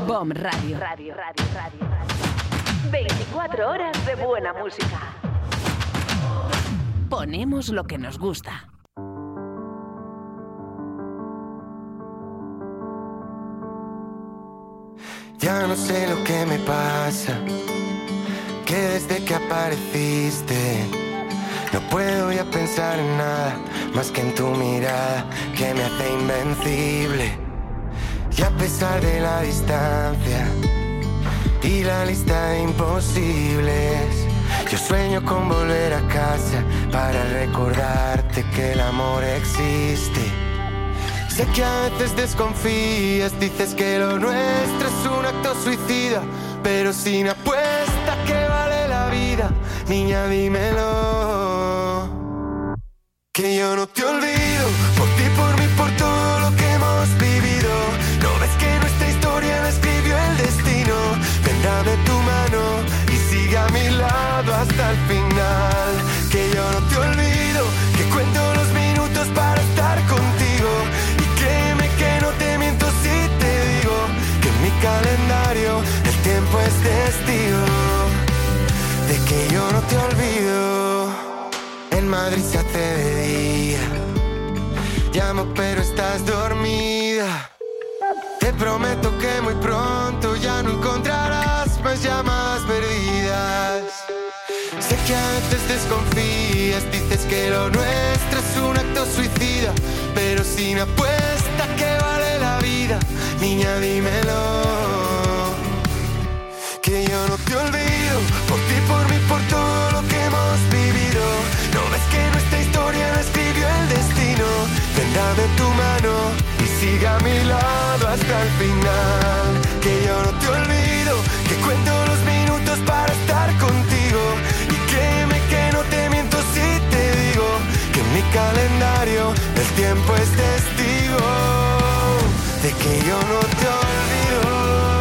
BOM Radio. 24 horas de buena música. Ponemos lo que nos gusta. Ya no sé lo que me pasa, que desde que apareciste no puedo ya pensar en nada más que en tu mirada que me hace invencible. Y a pesar de la distancia y la lista de imposibles, yo sueño con volver a casa para recordarte que el amor existe. Sé que a veces desconfías, dices que lo nuestro es un acto suicida, pero sin apuesta que vale la vida, niña dímelo. Que yo no te olvido, por ti, por mí, por todo lo que hemos vivido. ¿No ves que nuestra historia la escribió el destino? Vendrá de tu mano y sigue a mi lado hasta el final. Que yo no te olvido, que cuento los minutos para estar contigo. Y créeme que no te miento si te digo que en mi calendario el tiempo es testigo de que yo no te olvido. En Madrid se hace de día, llamo pero estás dormida. Te prometo que muy pronto ya no encontrarás más llamadas perdidas. Sé que a veces desconfías, dices que lo nuestro es un acto suicida, pero sin apuesta que vale la vida, niña dímelo. Que yo no te olvido, por ti, por mí, por todo lo que hemos vivido. ¿No ves que nuestra historia la escribió el destino? Vendrá de tu mano y sigue a mi lado hasta el final. Que yo no te olvido, que cuento los minutos para estar contigo. Y créeme que no te miento si te digo que en mi calendario el tiempo es testigo de que yo no te olvido.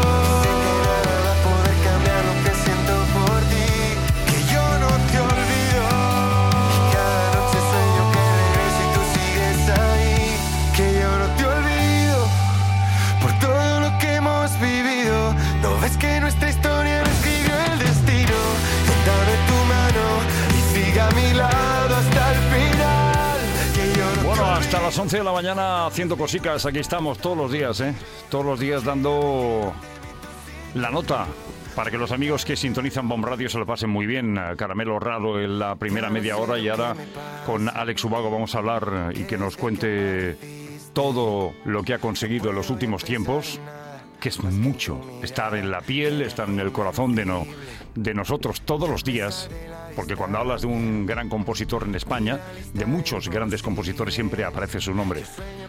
Es que nuestra historia la escribió el destino. Dame tu mano y siga a mi lado hasta el final. Bueno, hasta las 11 de la mañana haciendo cositas. Aquí estamos todos los días, todos los días dando la nota para que los amigos que sintonizan BOM Radio se lo pasen muy bien. Caramelo Raro en la primera media hora, y ahora con Alex Ubago vamos a hablar y que nos cuente todo lo que ha conseguido en los últimos tiempos, que es mucho. Estar en la piel, estar en el corazón de nosotros todos los días, porque cuando hablas de un gran compositor en España, de muchos grandes compositores, siempre aparece su nombre.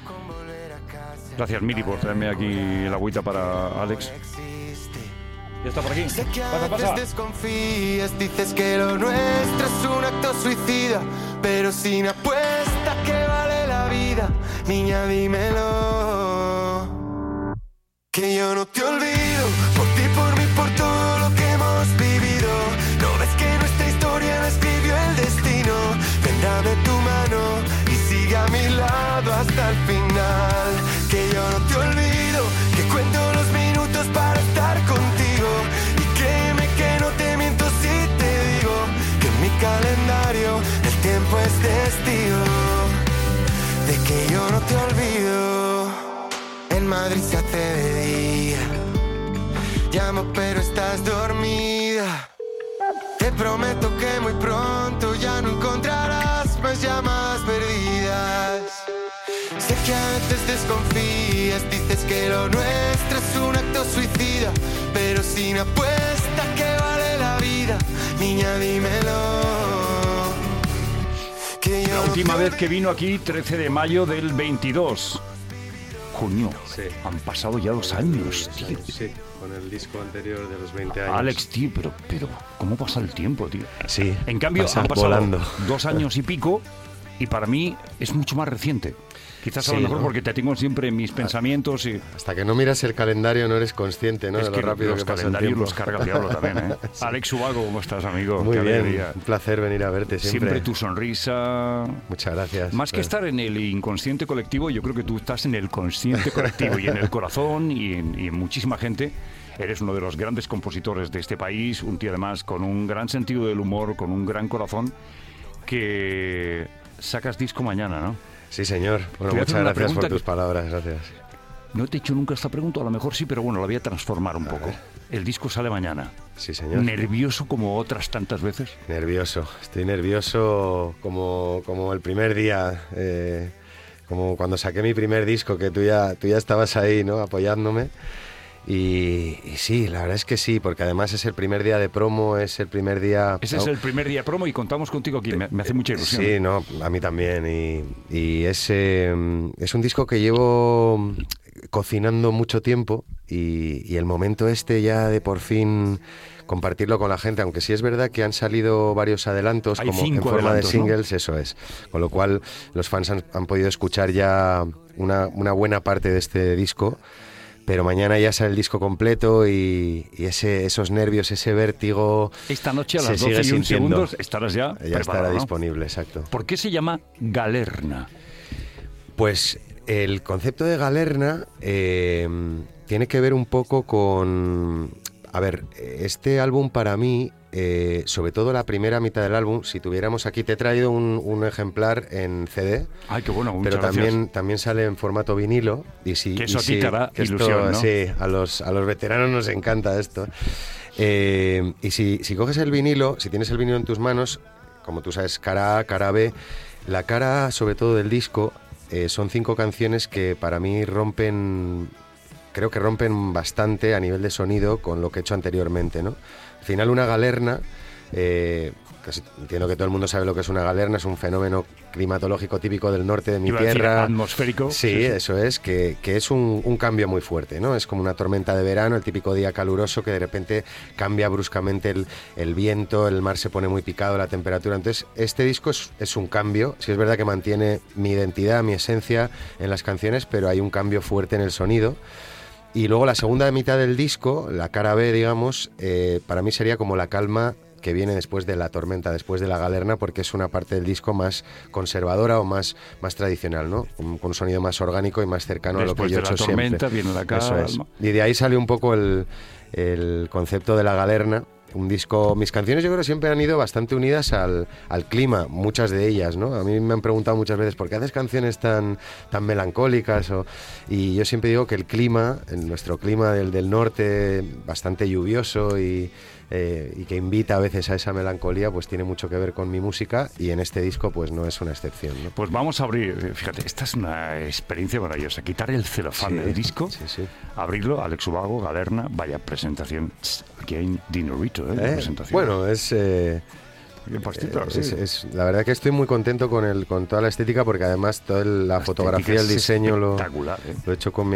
Gracias, Miri, por traerme aquí el agüita para Alex. Ya está por aquí. Pasa. Desconfías, dices que lo nuestro es un acto suicida, pero sin apuesta que vale la vida, niña dímelo. Que yo no te olvido, por ti, por mí, por todo lo que hemos vivido. ¿No ves que nuestra historia la escribió el destino? Vendrá de tu mano y sigue a mi lado hasta el final. Que yo no te olvido, que cuento los minutos para estar contigo. Y créeme que no te miento si te digo que en mi calendario el tiempo es testigo de que yo no te olvido. En Madrid se hace de día, llamo pero estás dormida. Te prometo que muy pronto ya no encontrarás más llamadas perdidas. Sé que a veces desconfías, dices que lo nuestro es un acto suicida, pero sin apuesta que vale la vida, niña dímelo. Que yo La última vez que vino aquí, 13 de mayo del 22. Coño, sí. Han pasado ya 2 años, tío. Sí, con el disco anterior de los 20 años. Alex, tío, pero ¿cómo pasa el tiempo, tío? Sí, En cambio, pasa han pasado volando. 2 años y pico y para mí es mucho más reciente. Quizás a Sí, lo mejor ¿no? porque te tengo siempre en mis pensamientos y... Hasta que no miras el calendario no eres consciente, ¿no? Es de lo que rápido los que pasa el calendarios tiempo. los carga el diablo también, ¿eh? Sí. Alex Ubago, ¿cómo estás, amigo? Muy Qué bien, alegría. un placer venir a verte siempre. Siempre tu sonrisa... Muchas gracias. Más que estar en el inconsciente colectivo, yo creo que tú estás en el consciente colectivo y en el corazón y en muchísima gente. Eres uno de los grandes compositores de este país, un tío además con un gran sentido del humor, con un gran corazón, que sacas disco mañana, ¿no? Sí, señor. Bueno, Te voy a hacer muchas una gracias pregunta por tus que- palabras, gracias. No te he hecho nunca esta pregunta, a lo mejor sí, pero bueno, la voy a transformar un poco. ver. El disco sale mañana. Sí, señor. ¿Nervioso como otras tantas veces? Nervioso. Estoy nervioso como el primer día, como cuando saqué mi primer disco, que tú ya estabas ahí, ¿no? Apoyándome. Y sí, la verdad es que sí, porque además es el primer día de promo, es el primer día... Ese ¿no? es el primer día promo y contamos contigo aquí. Me hace mucha ilusión. Sí, no, a mí también. Y es un disco que llevo cocinando mucho tiempo y el momento este ya de por fin compartirlo con la gente, aunque sí es verdad que han salido varios adelantos Hay como en 5 forma de adelantos, ¿no? singles, eso es. Con lo cual los fans han podido escuchar ya una buena parte de este disco. Pero mañana ya sale el disco completo y esos nervios, ese vértigo... Esta noche a se las sigue 12 y 1 sintiendo. segundos estarás ya Ya preparado, estará ¿no? disponible, exacto. ¿Por qué se llama Galerna? Pues el concepto de Galerna tiene que ver un poco con... A ver, este álbum para mí, sobre todo la primera mitad del álbum, si tuviéramos aquí, te he traído un ejemplar en CD, Ay, qué bueno, muchas pero gracias. también sale en formato vinilo. Y si, Que eso y a ti si- te hará que esto, ilusión, ¿no? Sí, a los veteranos nos encanta esto. Y si coges el vinilo, si tienes el vinilo en tus manos, como tú sabes, cara A, cara B, la cara A, sobre todo del disco, son 5 canciones que para mí creo que rompen bastante a nivel de sonido con lo que he hecho anteriormente, ¿no? Al final una galerna, entiendo que todo el mundo sabe lo que es una galerna, es un fenómeno climatológico típico del norte de mi Iba a decir tierra. atmosférico. Sí, eso es, que es un cambio muy fuerte, ¿no? Es como una tormenta de verano, el típico día caluroso que de repente cambia bruscamente el viento, el mar se pone muy picado, la temperatura. Entonces, este disco es un cambio. Sí es verdad que mantiene mi identidad, mi esencia en las canciones, pero hay un cambio fuerte en el sonido. Y luego la segunda mitad del disco, la cara B, digamos, para mí sería como la calma que viene después de la tormenta, después de la galerna, porque es una parte del disco más conservadora o más tradicional, ¿no? Con un sonido más orgánico y más cercano Después a lo que yo he de hecho la tormenta siempre. viene la Eso es. calma. Y de ahí sale un poco el concepto de la galerna. Un disco, mis canciones yo creo que siempre han ido bastante unidas al clima, muchas de ellas, ¿no? A mí me han preguntado muchas veces, ¿por qué haces canciones tan melancólicas? Y yo siempre digo que el clima, nuestro clima del norte, bastante lluvioso y que invita a veces a esa melancolía, pues tiene mucho que ver con mi música y en este disco pues no es una excepción, ¿no? Pues vamos a abrir, fíjate, esta es una experiencia maravillosa. Quitar el celofán Sí, del disco, sí. abrirlo, Alex Ubago, Galerna, vaya presentación. Aquí hay un dinerito, de presentación. Bueno, Qué pastita, sí. la verdad que estoy muy contento con toda la estética, porque además toda la fotografía, el estética es diseño lo espectacular, he hecho con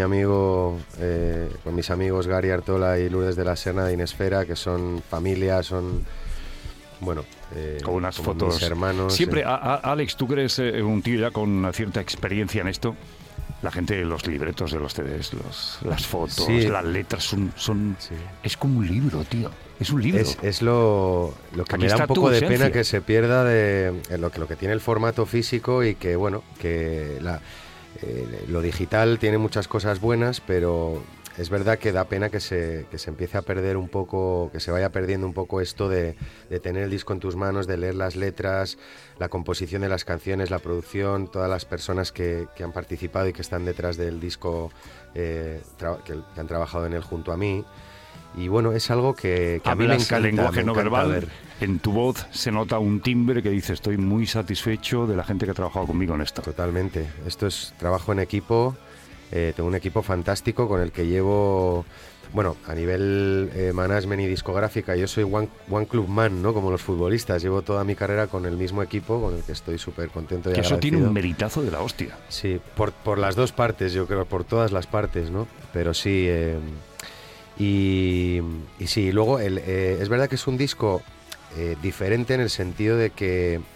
con mis amigos Gary Artola y Lourdes de la Serna de Inesfera, que son familia, bueno, con unas como fotos. mis hermanos. Siempre, Alex, tú que eres un tío ya con una cierta experiencia en esto. La gente, los libretos de los CDs, las fotos, Sí. las letras son Sí. es como un libro, tío. Es un libro. Es lo que Aquí me da está un tu poco de esencia. pena que se pierda de lo que tiene el formato físico, y que bueno, que lo digital tiene muchas cosas buenas, pero es verdad que da pena que se empiece a perder un poco, que se vaya perdiendo un poco esto de tener el disco en tus manos, de leer las letras, la composición de las canciones, la producción, todas las personas que han participado y que están detrás del disco, que han trabajado en él junto a mí. Y bueno, es algo que a mí me Hablas encanta. lenguaje me no encanta verbal. ver. En tu voz se nota un timbre que dice: estoy muy satisfecho de la gente que ha trabajado conmigo en esto. Totalmente. Esto es trabajo en equipo. Tengo un equipo fantástico con el que llevo, bueno, a nivel management y discográfica, yo soy one club man, ¿no? Como los futbolistas. Llevo toda mi carrera con el mismo equipo, con el que estoy súper contento y Que eso tiene agradecido. un meritazo de la hostia. Sí, por las dos partes, yo creo, por todas las partes, ¿no? Pero sí, y sí, luego es verdad que es un disco diferente en el sentido de que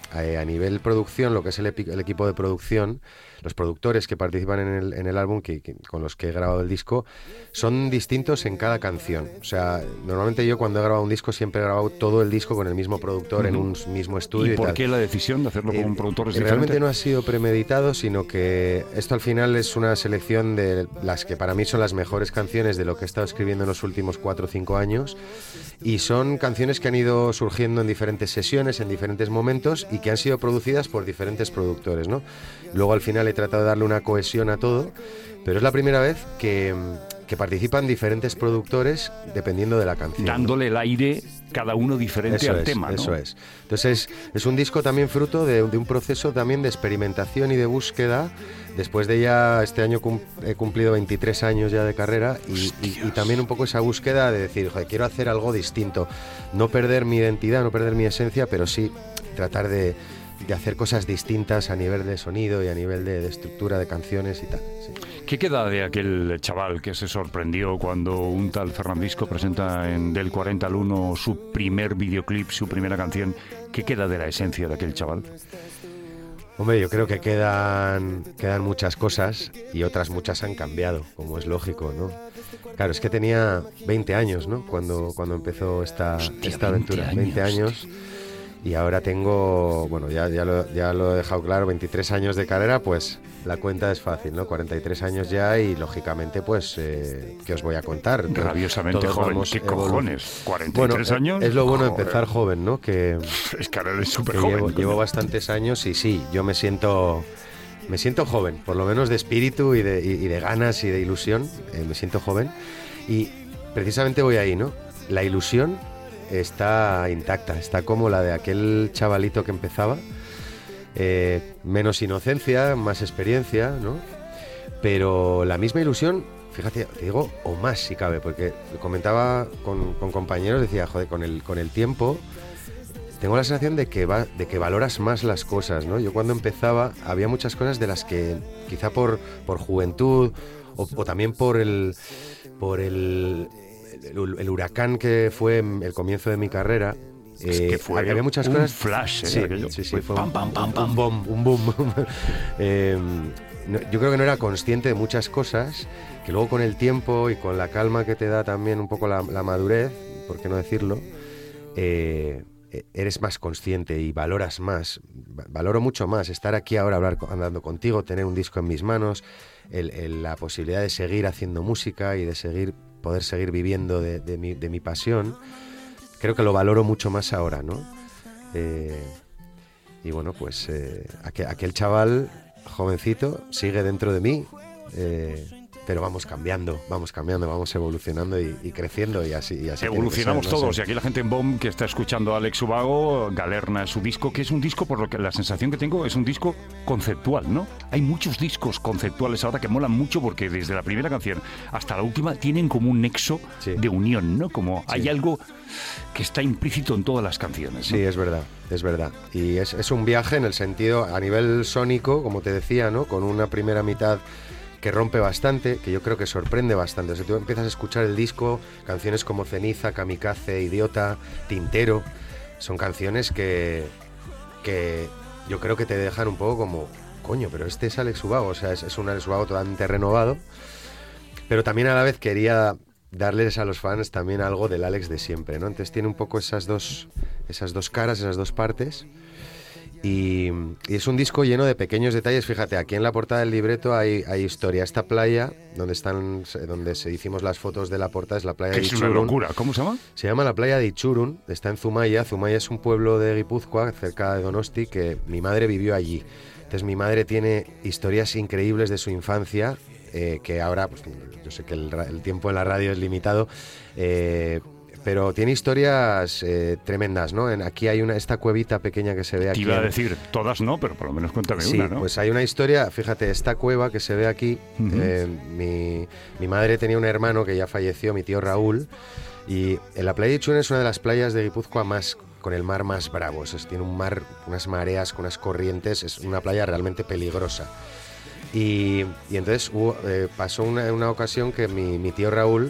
a nivel producción, lo que es el equipo de producción, los productores que participan en el álbum, con los que he grabado el disco, son distintos en cada canción. O sea, normalmente yo cuando he grabado un disco siempre he grabado todo el disco con el mismo productor en un mismo estudio. ¿Y por qué la decisión de hacerlo con un productor es diferente? Realmente no ha sido premeditado, sino que esto al final es una selección de las que para mí son las mejores canciones de lo que he estado escribiendo en los últimos 4 o 5 años, y son canciones que han ido surgiendo en diferentes sesiones, en diferentes momentos, y que han sido producidas por diferentes productores, ¿no? Luego al final he tratado de darle una cohesión a todo, pero es la primera vez que participan diferentes productores dependiendo de la canción. Dándole el aire cada uno diferente al tema, ¿no? Eso es. Entonces es un disco también fruto de un proceso también de experimentación y de búsqueda. Después de ya este año he cumplido 23 años ya de carrera y también un poco esa búsqueda de decir, joder, quiero hacer algo distinto. No perder mi identidad, no perder mi esencia, pero sí tratar de hacer cosas distintas a nivel de sonido y a nivel de estructura de canciones y tal. Sí. ¿Qué queda de aquel chaval que se sorprendió cuando un tal Fernandisco presenta en Del 40 al 1 su primer videoclip, su primera canción? ¿Qué queda de la esencia de aquel chaval? Hombre, yo creo que quedan muchas cosas y otras muchas han cambiado, como es lógico, ¿no? Claro, es que tenía 20 años, ¿no? Cuando empezó esta aventura. 20 años. Y ahora tengo, bueno, ya lo he dejado claro, 23 años de carrera, pues la cuenta es fácil, ¿no? 43 años ya y, lógicamente, pues, ¿qué os voy a contar? Rabiosamente joven, ¿qué cojones? 43 años. Es lo bueno de empezar joven, ¿no? Que es que ahora eres súper joven. Llevo bastantes años y sí, yo me siento joven, por lo menos de espíritu y de ganas y de ilusión, me siento joven. Y precisamente voy ahí, ¿no? La ilusión está intacta, está como la de aquel chavalito que empezaba, menos inocencia, más experiencia, ¿no? Pero la misma ilusión, fíjate, te digo, o más si cabe, porque comentaba con compañeros, decía, joder, con el tiempo tengo la sensación de que valoras más las cosas, ¿no? Yo cuando empezaba había muchas cosas de las que quizá por juventud o también por el huracán que fue el comienzo de mi carrera, que fue había muchas cosas. Flash, sí, fue un boom. Yo creo que no era consciente de muchas cosas que luego con el tiempo y con la calma que te da también un poco la madurez, por qué no decirlo, eres más consciente y valoras más. Valoro mucho más estar aquí ahora hablando contigo, tener un disco en mis manos, la posibilidad de seguir haciendo música y de poder seguir viviendo de mi pasión. Creo que lo valoro mucho más ahora, ¿no? Y bueno, pues aquel chaval jovencito sigue dentro de mí, pero vamos cambiando, vamos evolucionando y creciendo y así evolucionamos ser, ¿no? todos. Sí. Y aquí la gente en BOM que está escuchando a Alex Ubago, Galerna es su disco, que es un disco, por lo que la sensación que tengo, es un disco conceptual, ¿no? Hay muchos discos conceptuales ahora que molan mucho porque desde la primera canción hasta la última tienen como un nexo de unión, ¿no? Como hay algo que está implícito en todas las canciones, ¿no? Sí, es verdad. Y es un viaje en el sentido, a nivel sónico, como te decía, ¿no? Con una primera mitad que rompe bastante, que yo creo que sorprende bastante. O sea, tú empiezas a escuchar el disco, canciones como Ceniza, Kamikaze, Idiota, Tintero, son canciones que yo creo que te dejan un poco como, coño, pero este es Alex Ubago, o sea, es un Alex Ubago totalmente renovado, pero también a la vez quería darles a los fans también algo del Alex de siempre, ¿no? Entonces tiene un poco esas dos caras, esas dos partes. Y es un disco lleno de pequeños detalles. Fíjate, aquí en la portada del libreto hay historia. Esta playa donde se hicimos las fotos de la portada es la playa de Itxurun. Es una locura. ¿Cómo se llama? Se llama la playa de Itxurun. Está en Zumaia. Zumaia es un pueblo de Guipúzcoa, cerca de Donosti, que mi madre vivió allí. Entonces mi madre tiene historias increíbles de su infancia, que ahora, pues, yo sé que el tiempo en la radio es limitado, pero tiene historias tremendas, ¿no? Aquí hay esta cuevita pequeña que se ve aquí. Te iba a decir, todas no, pero por lo menos cuéntame una, ¿no? Sí, pues hay una historia, fíjate, esta cueva que se ve aquí, mi madre tenía un hermano que ya falleció, mi tío Raúl, y en la playa de Itxurun es una de las playas de Guipúzcoa con el mar más bravo. Tiene un mar, unas mareas, con unas corrientes, es una playa realmente peligrosa. Y entonces pasó una ocasión que mi tío Raúl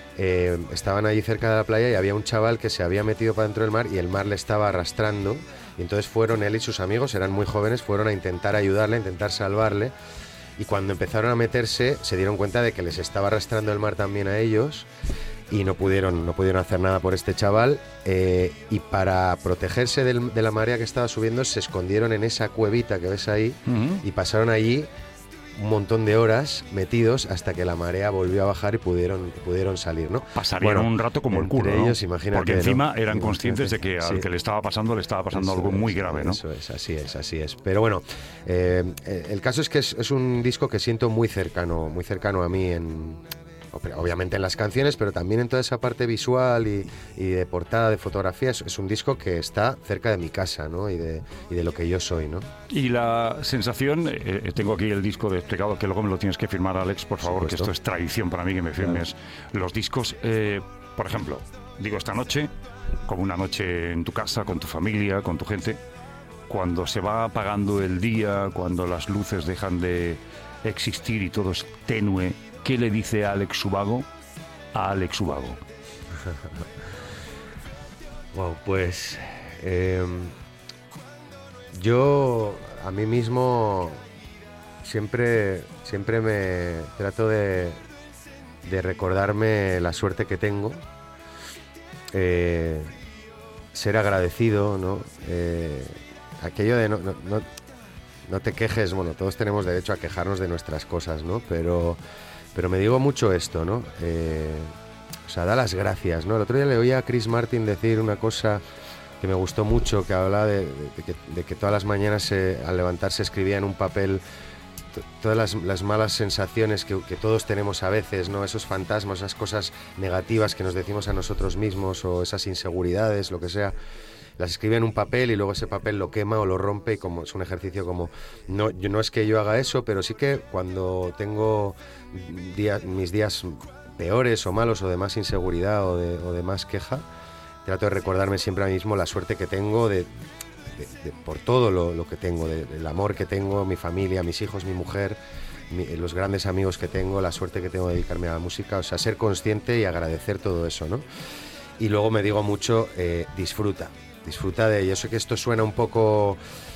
estaban allí cerca de la playa y había un chaval que se había metido para dentro del mar y el mar le estaba arrastrando. Y entonces fueron él y sus amigos, eran muy jóvenes, fueron a intentar ayudarle, a intentar salvarle. Y cuando empezaron a meterse, se dieron cuenta de que les estaba arrastrando el mar también a ellos y no pudieron hacer nada por este chaval. Y para protegerse de la marea que estaba subiendo, se escondieron en esa cuevita que ves ahí y pasaron allí un montón de horas metidos hasta que la marea volvió a bajar y pudieron salir, ¿no? Pasarían un rato como el culo, ¿no? Ellos, imagínate, porque encima ¿no? eran conscientes de que al que le estaba pasando algo muy grave, ¿no? Eso es, así es. Pero bueno, el caso es que es un disco que siento muy cercano a mí obviamente en las canciones, pero también en toda esa parte visual y de portada, de fotografía. Es un disco que está cerca de mi casa, ¿no? Y de lo que yo soy, ¿no? Y la sensación, tengo aquí el disco desplegado, que luego me lo tienes que firmar, Alex, por favor, que esto es tradición para mí, que me firmes los discos. Por ejemplo, digo, esta noche, como una noche en tu casa, con tu familia, con tu gente, cuando se va apagando el día, cuando las luces dejan de existir y todo es tenue, ¿qué le dice Alex Ubago a Alex Ubago? Wow, pues yo a mí mismo siempre me trato de recordarme la suerte que tengo, ser agradecido, ¿no? Aquello de no te quejes, bueno, todos tenemos derecho a quejarnos de nuestras cosas, ¿no? Pero me digo mucho esto, ¿no? O sea, da las gracias, ¿no? El otro día le oí a Chris Martin decir una cosa que me gustó mucho, que hablaba de que todas las mañanas al levantarse escribía en un papel todas las malas sensaciones que todos tenemos a veces, ¿no? Esos fantasmas, esas cosas negativas que nos decimos a nosotros mismos o esas inseguridades, lo que sea. Las escribe en un papel y luego ese papel lo quema o lo rompe, y como es un ejercicio como... No es que yo haga eso, pero sí que cuando tengo mis días peores o malos o de más inseguridad o de más queja, trato de recordarme siempre a mí mismo la suerte que tengo por todo lo que tengo, del amor que tengo, mi familia, mis hijos, mi mujer, los grandes amigos que tengo, la suerte que tengo de dedicarme a la música. O sea, ser consciente y agradecer todo eso, ¿no? Y luego me digo mucho, disfruta de... Yo sé que esto suena un poco,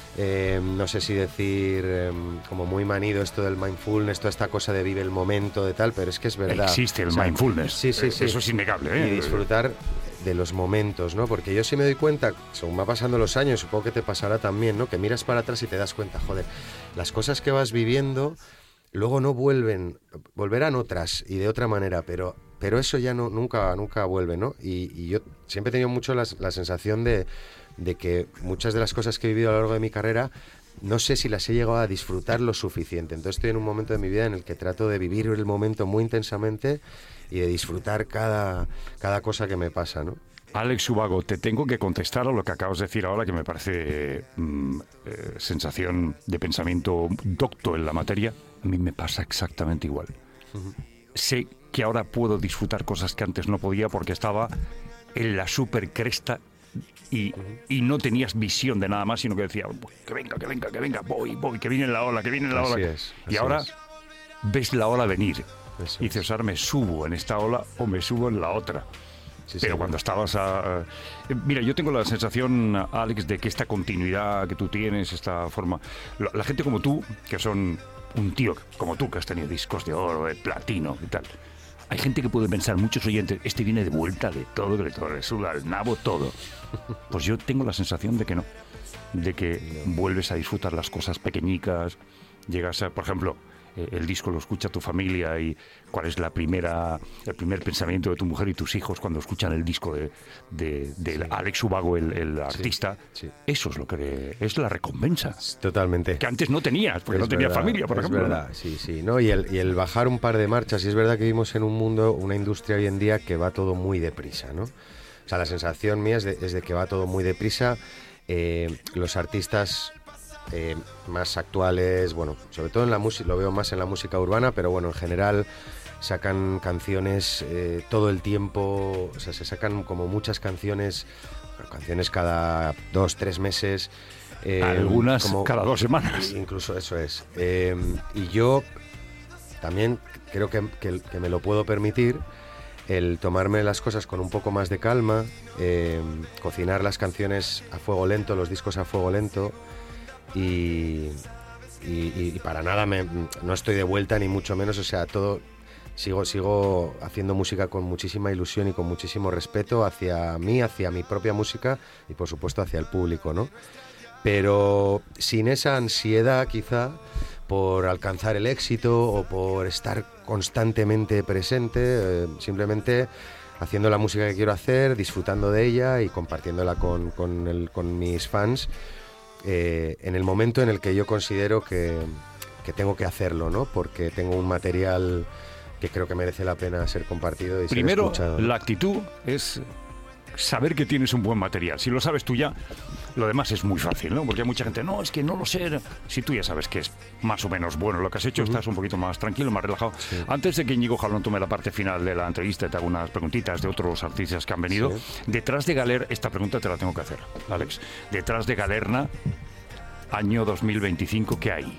no sé si decir, como muy manido, esto del mindfulness, toda esta cosa de vive el momento, de tal, pero es que es verdad. Existe el mindfulness. Sí. Eso es innegable, ¿eh? Y disfrutar de los momentos, ¿no? Porque yo sí me doy cuenta, según va pasando los años, supongo que te pasará también, ¿no? Que miras para atrás y te das cuenta, joder, las cosas que vas viviendo luego no volverán otras y de otra manera, pero eso ya nunca vuelve, ¿no? Y yo siempre he tenido mucho la sensación de que muchas de las cosas que he vivido a lo largo de mi carrera, no sé si las he llegado a disfrutar lo suficiente. Entonces estoy en un momento de mi vida en el que trato de vivir el momento muy intensamente y de disfrutar cada cosa que me pasa, ¿no? Alex Ubago, te tengo que contestar a lo que acabas de decir ahora, que me parece sensación de pensamiento docto en la materia. A mí me pasa exactamente igual. Sé que ahora puedo disfrutar cosas que antes no podía porque estaba en la super cresta y no tenías visión de nada más, sino que decía, que venga, voy, que viene la ola, y ahora ves la ola venir. Y dices, ahora me subo en esta ola o me subo en la otra. Pero cuando estabas mira, yo tengo la sensación, Alex, de que esta continuidad que tú tienes, esta forma... La gente como tú, que son un tío como tú, que has tenido discos de oro, de platino y tal... Hay gente que puede pensar, muchos oyentes, este viene de vuelta de todo, que le suda al nabo todo. Pues yo tengo la sensación de que no. De que vuelves a disfrutar las cosas pequeñicas, llegas a, por ejemplo... el disco lo escucha tu familia y cuál es el primer pensamiento de tu mujer y tus hijos cuando escuchan el disco de Alex Ubago, el artista. Sí. Eso es lo que es la recompensa. Totalmente. Que antes no tenías, porque no tenías familia, por ejemplo. Es verdad, sí. ¿No? Y el bajar un par de marchas, y es verdad que vivimos en un mundo, una industria hoy en día que va todo muy deprisa, ¿no? O sea, la sensación mía es de que va todo muy deprisa. Los artistas... más actuales, bueno, sobre todo en la música, lo veo más en la música urbana, pero bueno, en general sacan canciones todo el tiempo, o sea, se sacan como muchas canciones cada 2-3 meses. Algunas como, cada 2 semanas. Incluso eso es. Y yo también creo que me lo puedo permitir. el tomarme las cosas con un poco más de calma, cocinar las canciones a fuego lento, los discos a fuego lento, y para nada no estoy de vuelta, ni mucho menos, o sea, todo sigo haciendo música con muchísima ilusión y con muchísimo respeto hacia mí, hacia mi propia música y por supuesto hacia el público, ¿no? Pero sin esa ansiedad quizá por alcanzar el éxito o por estar constantemente presente, simplemente haciendo la música que quiero hacer, disfrutando de ella y compartiéndola con mis fans en el momento en el que yo considero que tengo que hacerlo, ¿no? Porque tengo un material que creo que merece la pena ser compartido y primero, ser escuchado. La actitud es saber que tienes un buen material. Si lo sabes tú ya, lo demás es muy fácil, ¿no? Porque hay mucha gente, no, es que no lo sé. Si tú ya sabes que es más o menos bueno lo que has hecho, estás un poquito más tranquilo, más relajado. Sí. Antes de que Íñigo Jalón tome la parte final de la entrevista, te hago unas preguntitas de otros artistas que han venido. Sí. Detrás de Galer, esta pregunta te la tengo que hacer, Alex. Detrás de Galerna, año 2025, ¿qué hay?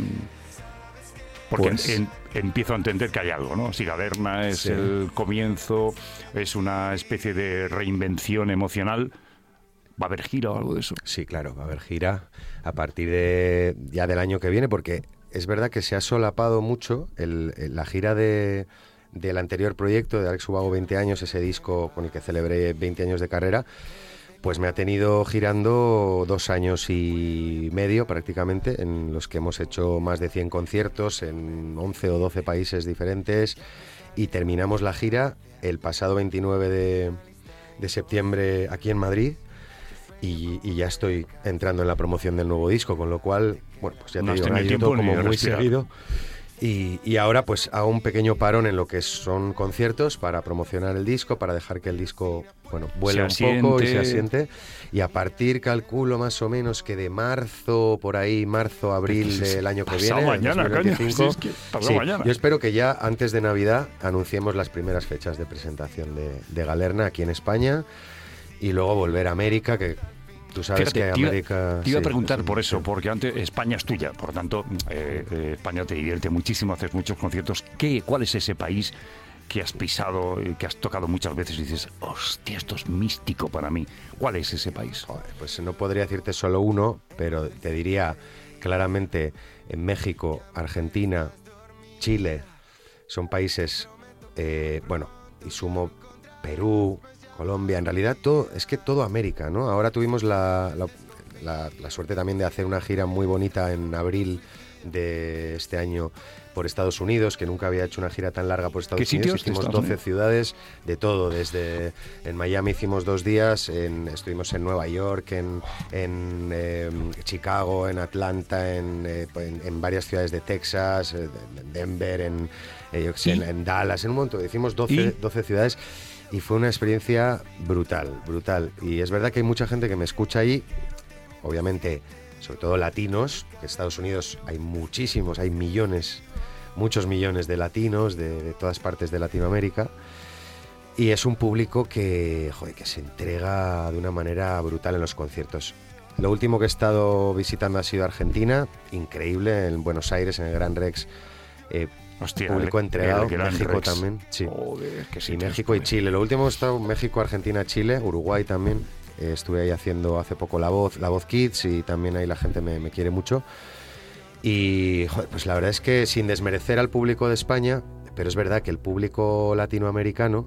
Porque pues, empiezo a entender que hay algo, ¿no? Si Galerna es el comienzo, es una especie de reinvención emocional, ¿va a haber gira o algo de eso? Sí, claro, va a haber gira a partir de ya del año que viene, porque es verdad que se ha solapado mucho la gira del anterior proyecto de Alex Ubago 20 años, ese disco con el que celebré 20 años de carrera. Pues me ha tenido girando 2 años y medio prácticamente, en los que hemos hecho más de 100 conciertos en 11 o 12 países diferentes, y terminamos la gira el pasado 29 de septiembre aquí en Madrid, y ya estoy entrando en la promoción del nuevo disco, con lo cual, bueno, pues ya te digo, yo todo como muy seguido. Y ahora pues hago un pequeño parón en lo que son conciertos para promocionar el disco, para dejar que el disco, bueno, vuele un poco y se asiente. Y a partir, calculo más o menos que de marzo, por ahí, abril del año que viene, mañana, 2025, coño, es que mañana. Yo espero que ya antes de Navidad anunciemos las primeras fechas de presentación de Galerna aquí en España, y luego volver a América, que tú sabes. Fíjate, que América... Te iba a preguntar por eso, porque antes España es tuya, por lo tanto, España te divierte muchísimo, haces muchos conciertos. ¿Cuál es ese país que has pisado, que has tocado muchas veces y dices, hostia, esto es místico para mí? ¿Cuál es ese país? Joder, pues no podría decirte solo uno, pero te diría claramente en México, Argentina, Chile, son países, bueno, y sumo Perú, Colombia, en realidad todo América, ¿no? Ahora tuvimos la suerte también de hacer una gira muy bonita en abril de este año por Estados Unidos, que nunca había hecho una gira tan larga por Estados Unidos. Hicimos 12 ciudades, de todo, en Miami hicimos 2 días, estuvimos en Nueva York, en Chicago, en Atlanta, en varias ciudades de Texas, en Denver, en Dallas, en un montón. Hicimos 12 ciudades. Y fue una experiencia brutal. Y es verdad que hay mucha gente que me escucha ahí, obviamente, sobre todo latinos, que en Estados Unidos hay muchísimos, hay muchos millones de latinos de todas partes de Latinoamérica. Y es un público que se entrega de una manera brutal en los conciertos. Lo último que he estado visitando ha sido Argentina, increíble, en Buenos Aires, en el Gran Rex. Hostia, público entregado, México Rex. También, sí. Joder, qué y México y Chile. Lo último he estado México, Argentina, Chile, Uruguay también. Estuve ahí haciendo hace poco La Voz Kids, y también ahí la gente me quiere mucho. Y pues la verdad es que, sin desmerecer al público de España, pero es verdad que el público latinoamericano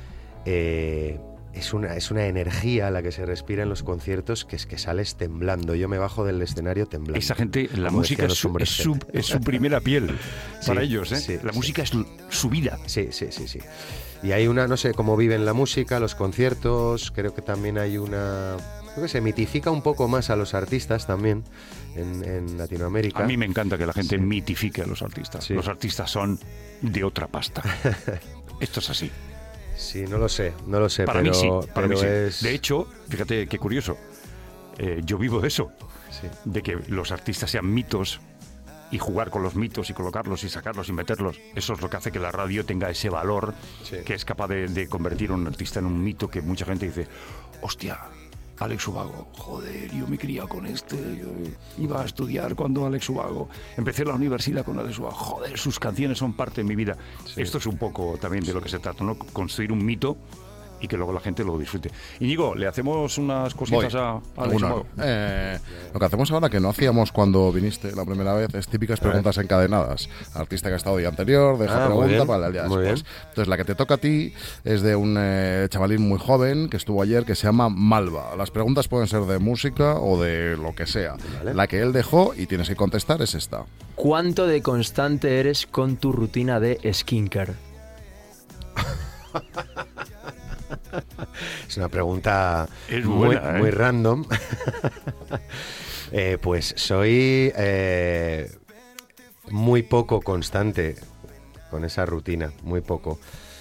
es una energía la que se respira en los conciertos, que es que sales temblando. Yo me bajo del escenario temblando. Esa gente, la música es su primera piel para ellos, ¿eh? Sí, la música es su vida. Sí. Y hay no sé cómo viven la música, los conciertos. Creo que también hay creo que se mitifica un poco más a los artistas también en Latinoamérica. A mí me encanta que la gente mitifique a los artistas. Sí. Los artistas son de otra pasta. Esto es así. Sí, no lo sé, para mí sí. Es... De hecho, fíjate qué curioso, yo vivo de eso, sí. De que los artistas sean mitos, y jugar con los mitos y colocarlos y sacarlos y meterlos. Eso es lo que hace que la radio tenga ese valor, que es capaz de convertir a un artista en un mito, que mucha gente dice, hostia, Alex Ubago, joder, yo me criaba con yo iba a estudiar cuando Alex Ubago, empecé la universidad con Alex Ubago, joder, sus canciones son parte de mi vida. Sí. Esto es un poco también de lo que se trata, ¿no? Construir un mito y que luego la gente lo disfrute. Íñigo, ¿le hacemos unas cositas a Alex Ubago? Lo que hacemos ahora, que no hacíamos cuando viniste la primera vez, es típicas preguntas encadenadas. Artista que ha estado el día anterior, deja pregunta para el día después. Entonces, la que te toca a ti es de un chavalín muy joven que estuvo ayer, que se llama Malva. Las preguntas pueden ser de música o de lo que sea. Vale. La que él dejó y tienes que contestar es esta. ¿Cuánto de constante eres con tu rutina de skincare? Es una pregunta muy random. Pues soy muy poco constante con esa rutina, muy poco.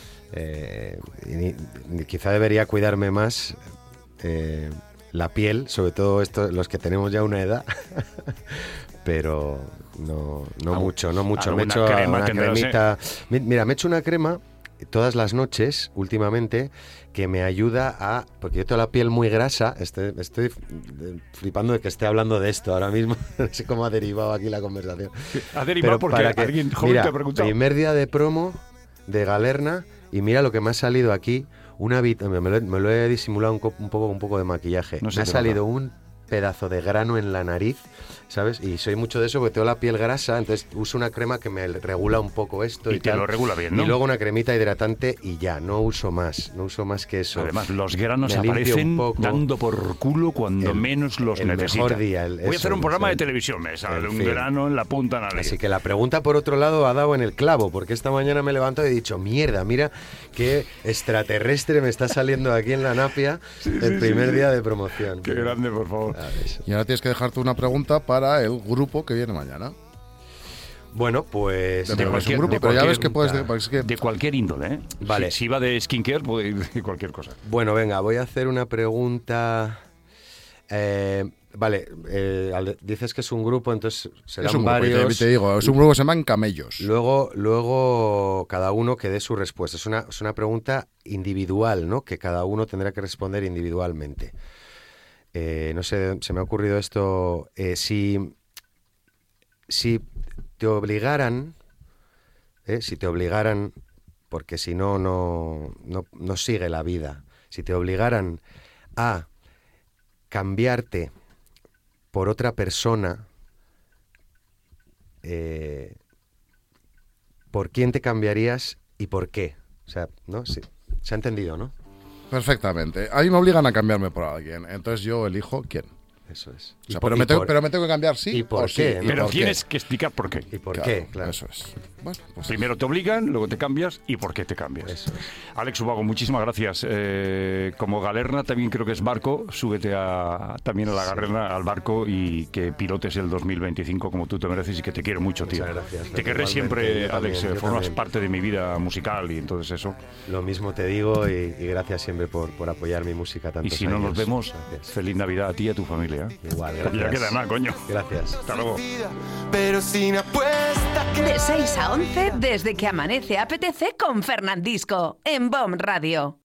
Quizá debería cuidarme más la piel, sobre todo los que tenemos ya una edad, pero no mucho. Me he hecho una cremita. Mira, me he hecho una crema todas las noches últimamente que me ayuda porque yo tengo la piel muy grasa. Estoy flipando de que esté hablando de esto ahora mismo. No sé cómo ha derivado aquí la conversación. Ha derivado porque alguien joven te ha preguntado. Primer día de promo de Galerna y mira lo que me ha salido aquí. Me lo he disimulado un poco de maquillaje. Me ha salido un pedazo de grano en la nariz, ¿sabes? Y soy mucho de eso porque tengo la piel grasa, entonces uso una crema que me regula un poco esto y te tal. Lo regula bien, ¿no? Y luego una cremita hidratante y ya, no uso más que eso. Además, los granos aparecen dando por culo cuando menos los necesitas. Mejor día. Voy a hacer un programa de televisión, me sale un grano en la punta de la nariz. Así que la pregunta, por otro lado, ha dado en el clavo, porque esta mañana me he levantado y he dicho, mierda, mira qué extraterrestre me está saliendo aquí en la napia el primer día de promoción. Qué grande, por favor. Y ahora tienes que dejarte una pregunta para el grupo que viene mañana. Bueno, pues de cualquier grupo, pero ya ves que puedes de cualquier índole, ¿eh? Vale. Si va de skincare, puede ir de cualquier cosa. Bueno, venga, voy a hacer una pregunta. Dices que es un grupo, entonces serán varios. Te digo, es un grupo que se llaman Camellos. Luego cada uno que dé su respuesta. Es una pregunta individual, ¿no? Que cada uno tendrá que responder individualmente. No sé, se me ha ocurrido esto. Si te obligaran, porque si no sigue la vida. Si te obligaran a cambiarte por otra persona, ¿por quién te cambiarías y por qué? O sea, ¿no? Sí, se ha entendido, ¿no? Perfectamente. A mí me obligan a cambiarme por alguien, entonces yo elijo quién. Eso es. O sea, pero me tengo que cambiar sí ¿y por qué? Sí, pero tienes que explicar por qué. ¿Y por qué? Claro. Eso es. Bueno, pues primero te obligan, luego te cambias y por qué te cambias. Eso es. Alex Ubago, muchísimas gracias. Como Galerna también creo que es barco, súbete también a la Galerna, al barco, y que pilotes el 2025 como tú te mereces y que te quiero mucho, tío. Muchas gracias. Te querré siempre, Alex, formas parte de mi vida musical y entonces eso. Lo mismo te digo y gracias siempre por apoyar mi música tantos años. Y si no nos vemos, feliz Navidad a ti y a tu familia. Igual, gracias. Ya queda nada, coño. Gracias. Hasta luego. Pero sin apuesta que... De 6 a 11, desde que amanece apetece con Fernandisco, en BOM Radio.